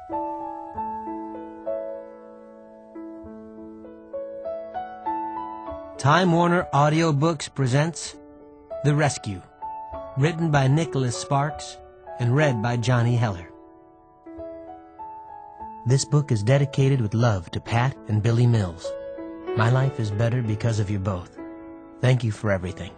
Time Warner Audiobooks presents The Rescue, written by Nicholas Sparks and read by Johnny Heller. This book is dedicated with love to Pat and Billy Mills. My life is better because of you both. Thank you for everything.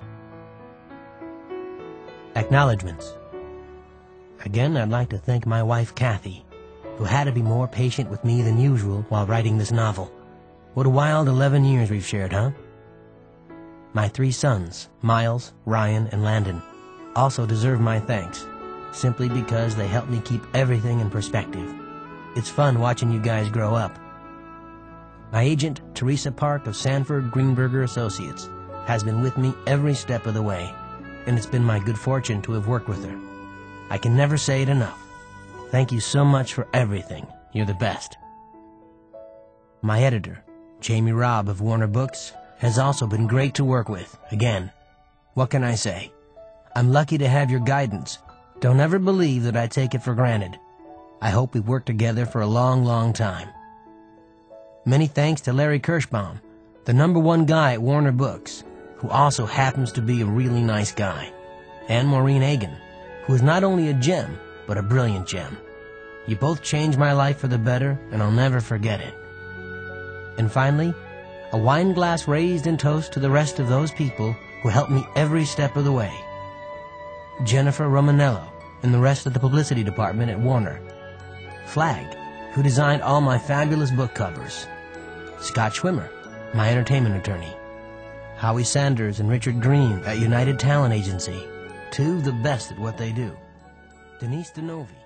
Acknowledgements. Again, I'd like to thank my wife, Kathy, who had to be more patient with me than usual while writing this novel. What a wild 11 years we've shared, huh? My 3 sons, Miles, Ryan, and Landon, also deserve my thanks, simply because they helped me keep everything in perspective. It's fun watching you guys grow up. My agent, Teresa Park of Sanford Greenberger Associates, has been with me every step of the way, and it's been my good fortune to have worked with her. I can never say it enough. Thank you so much for everything. You're the best. My editor, Jamie Robb of Warner Books, has also been great to work with, again. What can I say? I'm lucky to have your guidance. Don't ever believe that I take it for granted. I hope we work together for a long, long time. Many thanks to Larry Kirschbaum, the #1 guy at Warner Books, who also happens to be a really nice guy, and Maureen Agan, who is not only a gem, but a brilliant gem. You both changed my life for the better, and I'll never forget it. And finally, a wine glass raised in toast to the rest of those people who helped me every step of the way. Jennifer Romanello and the rest of the publicity department at Warner. Flag, who designed all my fabulous book covers. Scott Schwimmer, my entertainment attorney. Howie Sanders and Richard Green at United Talent Agency, 2 of the best at what they do. Denise DeNovi,